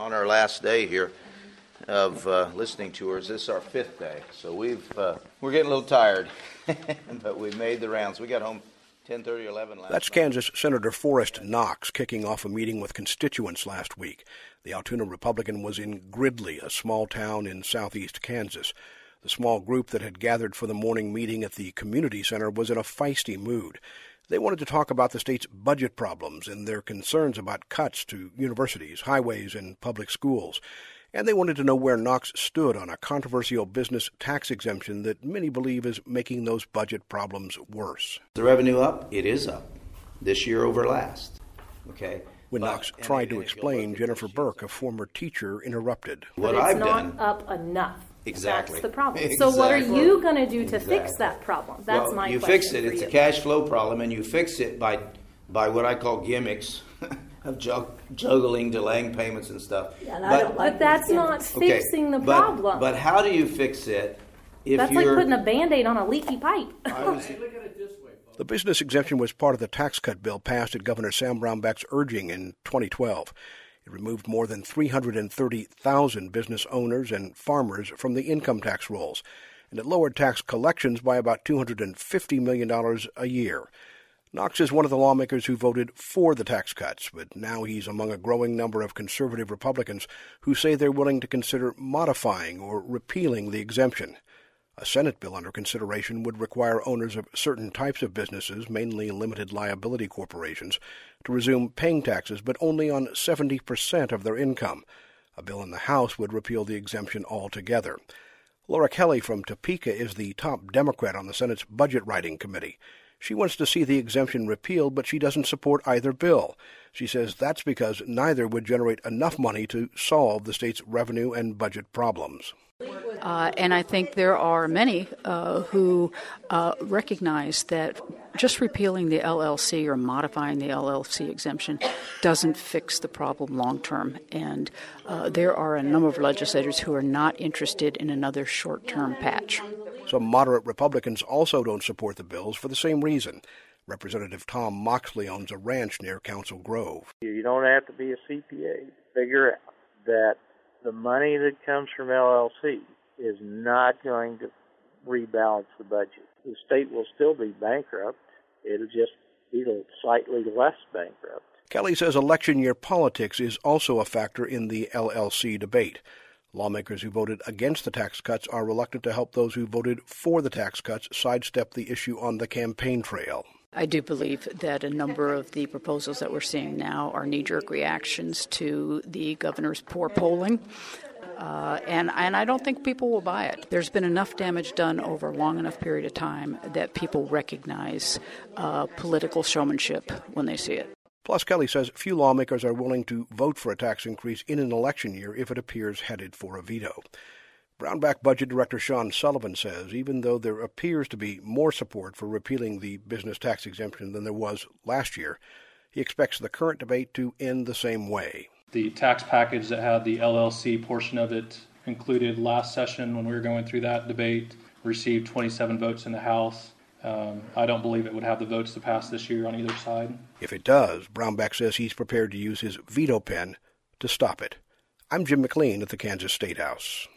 on our last day here of listening tours. This is our fifth day, so we're getting a little tired, but we made the rounds. We got home 10:30 or 11 last That's night. Kansas Senator Forrest Knox kicking off a meeting with constituents last week. The Altoona Republican was in Gridley, a small town in southeast Kansas. The small group that had gathered for the morning meeting at the community center was in a feisty mood. They wanted to talk about the state's budget problems and their concerns about cuts to universities, highways, and public schools. And they wanted to know where Knox stood on a controversial business tax exemption that many believe is making those budget problems worse. The revenue up? It is up this year over last. Okay. When Knox tried to explain, Jennifer Burke, a former teacher, interrupted. But it's not up enough. Exactly. That's the problem. Exactly. So what are you going to do to fix that problem? That's my question. You fix it. It's a cash flow problem, and you fix it by what I call gimmicks of juggling, delaying payments and stuff. Yeah, but that's not fixing the problem. But how do you fix it if that's like putting a Band-Aid on a leaky pipe. The business exemption was part of the tax cut bill passed at Governor Sam Brownback's urging in 2012. It removed more than 330,000 business owners and farmers from the income tax rolls, and it lowered tax collections by about $250 million a year. Knox is one of the lawmakers who voted for the tax cuts, but now he's among a growing number of conservative Republicans who say they're willing to consider modifying or repealing the exemption. A Senate bill under consideration would require owners of certain types of businesses, mainly limited liability corporations, to resume paying taxes, but only on 70% of their income. A bill in the House would repeal the exemption altogether. Laura Kelly from Topeka is the top Democrat on the Senate's Budget Writing Committee. She wants to see the exemption repealed, but she doesn't support either bill. She says that's because neither would generate enough money to solve the state's revenue and budget problems. And I think there are many who recognize that just repealing the LLC or modifying the LLC exemption doesn't fix the problem long term. And there are a number of legislators who are not interested in another short-term patch. Some moderate Republicans also don't support the bills for the same reason. Representative Tom Moxley owns a ranch near Council Grove. You don't have to be a CPA to figure out that the money that comes from LLC is not going to rebalance the budget. The state will still be bankrupt. It'll just be slightly less bankrupt. Kelly says election year politics is also a factor in the LLC debate. Lawmakers who voted against the tax cuts are reluctant to help those who voted for the tax cuts sidestep the issue on the campaign trail. I do believe that a number of the proposals that we're seeing now are knee-jerk reactions to the governor's poor polling. And I don't think people will buy it. There's been enough damage done over a long enough period of time that people recognize political showmanship when they see it. Plus, Kelly says few lawmakers are willing to vote for a tax increase in an election year if it appears headed for a veto. Brownback Budget Director Sean Sullivan says even though there appears to be more support for repealing the business tax exemption than there was last year, he expects the current debate to end the same way. The tax package that had the LLC portion of it included last session when we were going through that debate received 27 votes in the House. I don't believe it would have the votes to pass this year on either side. If it does, Brownback says he's prepared to use his veto pen to stop it. I'm Jim McLean at the Kansas State House.